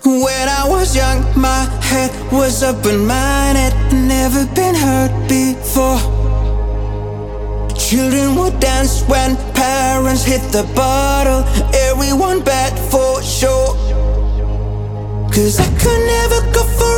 When I was young, my head was open-minded, never been hurt before. Children would dance when parents hit the bottle, everyone bad for sure. 'Cause I could never go for